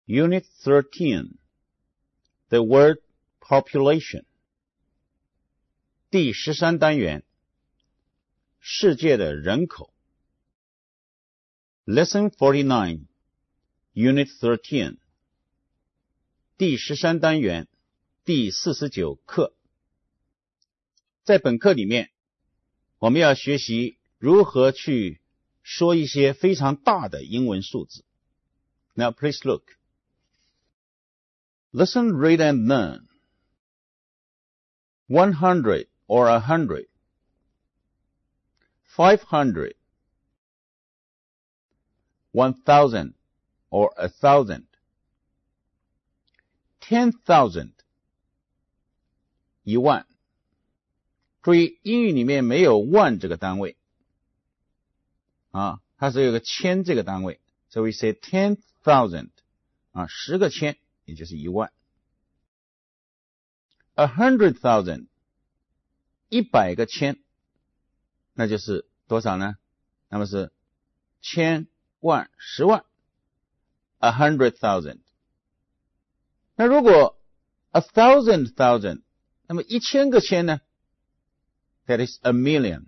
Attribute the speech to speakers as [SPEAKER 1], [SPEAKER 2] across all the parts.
[SPEAKER 1] Unit 13. The word population. 第13单元，世界的人口。Lesson 49, Unit 13. 第13单元，第49课。在本课里面，我们要学习如何去说一些非常大的英文数字。Now please look. Listen, read, and learn. 100 or 100. 500. 1000 or 1000. 10,000. 1,000,000。注意，英语里面没有万这个单位啊，它是有个千这个单位。So we say 10,000 啊，10个千也就是1,000,000。100,000 100个千，那就是多少呢？那么是千万10万 100,000。那如果 1,000,000 那么1000个千呢？ That is a million.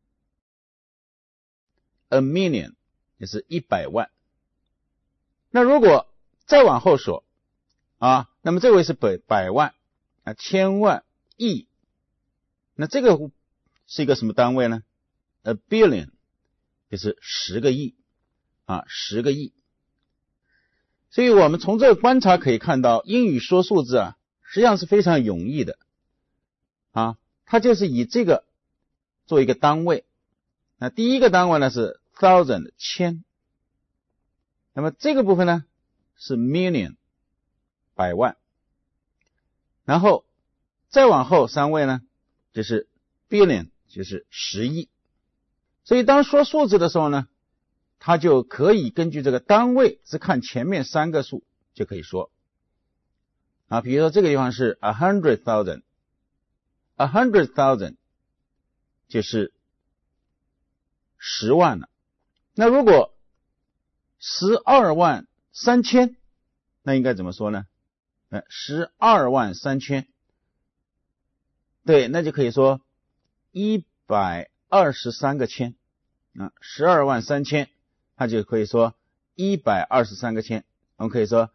[SPEAKER 1] A million 也是100万。那如果再往后说啊，那么这位是百万啊，千万亿，那这个是一个什么单位呢？ A billion 就是10个亿啊，10个亿。所以我们从这个观察可以看到，英语说数字啊，实际上是非常容易的啊，它就是以这个做一个单位。那第一个单位呢是 thousand 千，那么这个部分呢是 million 百万，然后再往后3位呢就是 billion 就是10亿。所以当说数字的时候呢，它就可以根据这个单位只看前面3个数就可以说啊，比如说这个地方是 100,000 100,000 就是10万了。那如果123000，那应该怎么说呢？123000，对，那就可以说123个千啊，123000，它就可以说123个千。我们可以说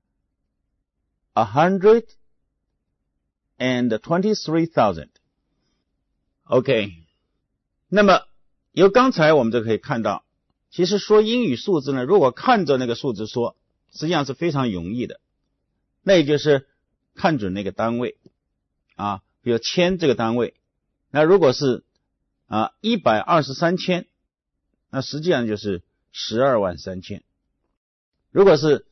[SPEAKER 1] 123,000。 OK， 那么由刚才我们就可以看到，其实说英语数字呢，如果看着那个数字说，实际上是非常容易的。那也就是看准那个单位啊，比如千这个单位，那如果是123千，那实际上就是123000。如果是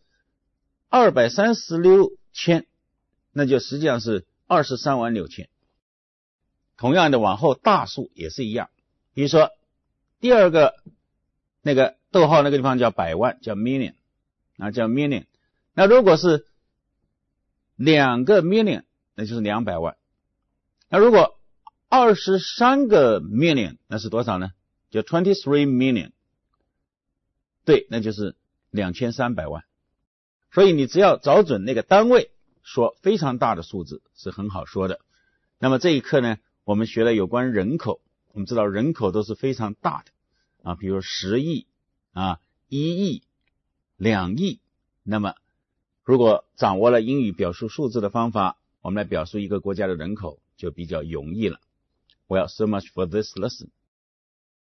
[SPEAKER 1] 236千，那就实际上是236000。同样的往后大数也是一样，比如说第二个那个逗号那个地方叫百万，叫 million 啊，叫 million。那如果是2个 million， 那就是200万。那如果23个 million， 那是多少呢？就23 million。对，那就是2300万。所以你只要找准那个单位，说非常大的数字是很好说的。那么这一课呢，我们学了有关人口。我们知道人口都是非常大的啊，比如10亿啊、1亿、2亿。那么如果掌握了英语表述数字的方法，我们来表述一个国家的人口就比较容易了。Well, so much for this lesson.